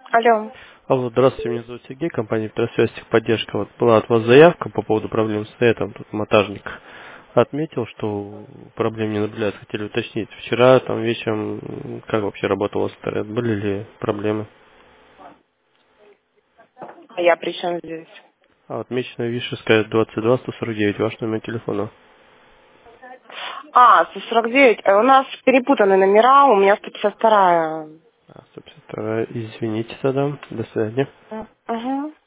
Алло. Алло, здравствуйте, меня зовут Сергей, компания «Второсвязь Техподдержка». Вот была от вас заявка по поводу проблем с светом, тут монтажник отметил, что проблем не наблюдается. Хотели уточнить, вчера там вечером, как вообще работал у вас интернет, были ли проблемы? А я при чем здесь? А отмечено Вишерская 22-149, ваш номер телефона. А, 149. У нас перепутаны номера, у меня 152. 152, извините тогда, до свидания. Угу.